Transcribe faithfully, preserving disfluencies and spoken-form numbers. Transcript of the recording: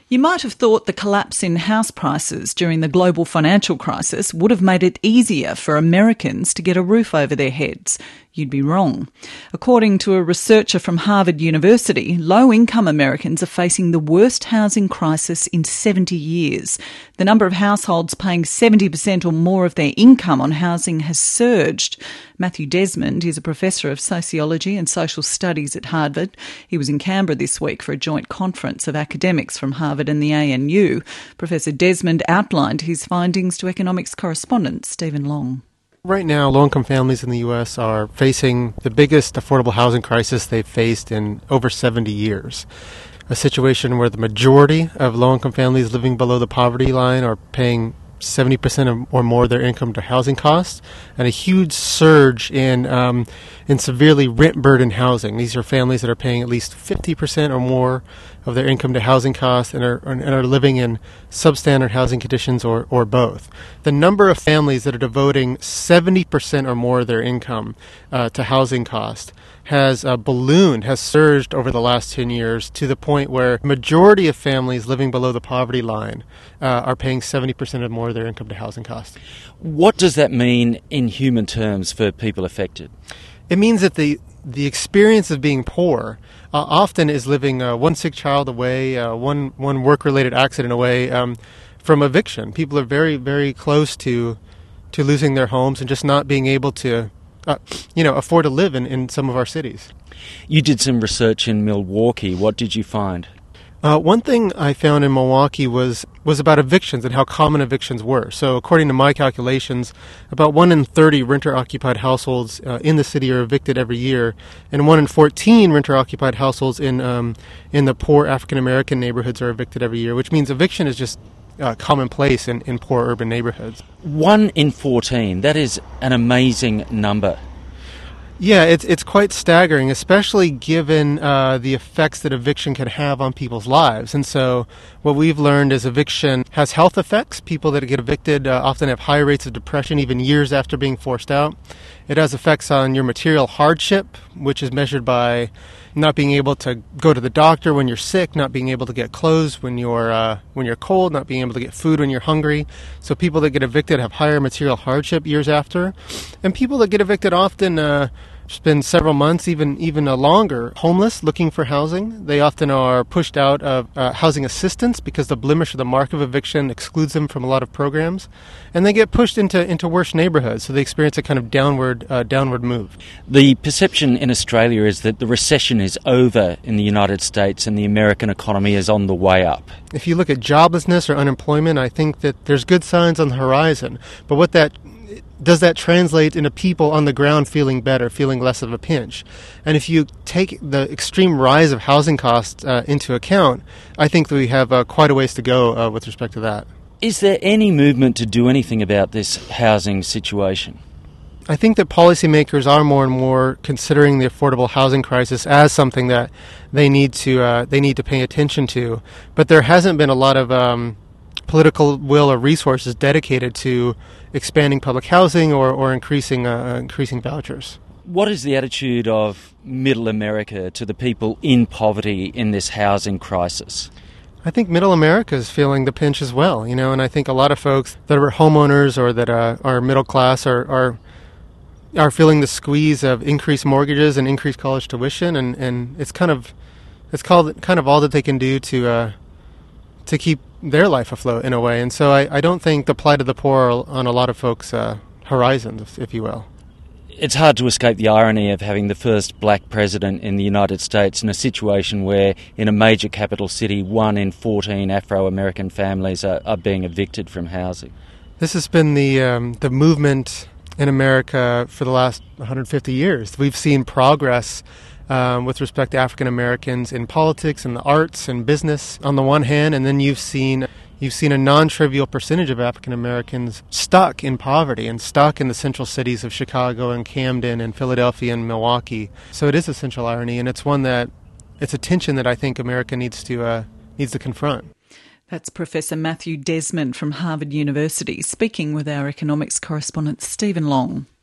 You might have thought the collapse in house prices during the global financial crisis would have made it easier for Americans to get a roof over their heads. You'd be wrong. According to a researcher from Harvard University, low-income Americans are facing the worst housing crisis in seventy years. The number of households paying seventy percent or more of their income on housing has surged. Matthew Desmond is a professor of sociology and social studies at Harvard. He was in Canberra this week for a joint conference of academics from Harvard and the A N U. Professor Desmond outlined his findings to economics correspondent Stephen Long. Right now, low-income families in the U S are facing the biggest affordable housing crisis they've faced in over seventy years. A situation where the majority of low-income families living below the poverty line are paying seventy percent or more of their income to housing costs, and a huge surge in um, in severely rent-burdened housing. These are families that are paying at least fifty percent or more of their income to housing costs and are, and are living in substandard housing conditions or, or both. The number of families that are devoting seventy percent or more of their income uh, to housing costs has uh, ballooned, has surged over the last ten years to the point where the majority of families living below the poverty line uh, are paying seventy percent or more of their income to housing costs. What does that mean in human terms for people affected? It means that the the experience of being poor uh, often is living uh, one sick child away, uh, one one work-related accident away um, from eviction. People are very, very close to to losing their homes and just not being able to, uh, you know, afford to live in, in some of our cities. You did some research in Milwaukee. What did you find? Uh, one thing I found in Milwaukee was, was about evictions and how common evictions were. So according to my calculations, about one in thirty renter-occupied households uh, in the city are evicted every year, and one in fourteen renter-occupied households in um, in the poor African-American neighborhoods are evicted every year, which means eviction is just uh, commonplace in, in poor urban neighborhoods. one in fourteen, that is an amazing number. Yeah, it's it's quite staggering, especially given uh, the effects that eviction can have on people's lives. And so what we've learned is eviction has health effects. People that get evicted uh, often have high rates of depression even years after being forced out. It has effects on your material hardship, which is measured by not being able to go to the doctor when you're sick, not being able to get clothes when you're uh, when you're cold, not being able to get food when you're hungry. So people that get evicted have higher material hardship years after. And people that get evicted often uh, spend several months, even even uh, longer, homeless, looking for housing. They often are pushed out of uh, housing assistance because the blemish of the mark of eviction excludes them from a lot of programs. And they get pushed into, into worse neighborhoods, so they experience a kind of downward uh, downward move. The perception in Australia is that the recession is over in the United States and the American economy is on the way up. If you look at joblessness or unemployment, I think that there's good signs on the horizon. But what that does that translate into people on the ground feeling better, feeling less of a pinch? And if you take the extreme rise of housing costs uh, into account, I think that we have uh, quite a ways to go uh, with respect to that. Is there any movement to do anything about this housing situation? I think that policymakers are more and more considering the affordable housing crisis as something that they need to uh, they need to pay attention to. But there hasn't been a lot of um, political will or resources dedicated to expanding public housing or, or increasing uh, increasing vouchers. What is the attitude of Middle America to the people in poverty in this housing crisis? I think Middle America is feeling the pinch as well, you know, and I think a lot of folks that are homeowners or that uh, are middle class are, are are feeling the squeeze of increased mortgages and increased college tuition, and, and it's kind of it's called kind of all that they can do to uh, to keep their life afloat in a way. And so I, I don't think the plight of the poor are on a lot of folks' uh, horizons, if, if you will. It's hard to escape the irony of having the first black president in the United States in a situation where, in a major capital city, one in fourteen Afro-American families are, are being evicted from housing. This has been the um, the movement in America for the last one hundred fifty years. We've seen progress Um, with respect to African Americans in politics and the arts and business on the one hand, and then you've seen you've seen a non-trivial percentage of African Americans stuck in poverty and stuck in the central cities of Chicago and Camden and Philadelphia and Milwaukee. So it is a central irony, and it's one that it's a tension that I think America needs to uh, needs to confront. That's Professor Matthew Desmond from Harvard University speaking with our economics correspondent Stephen Long.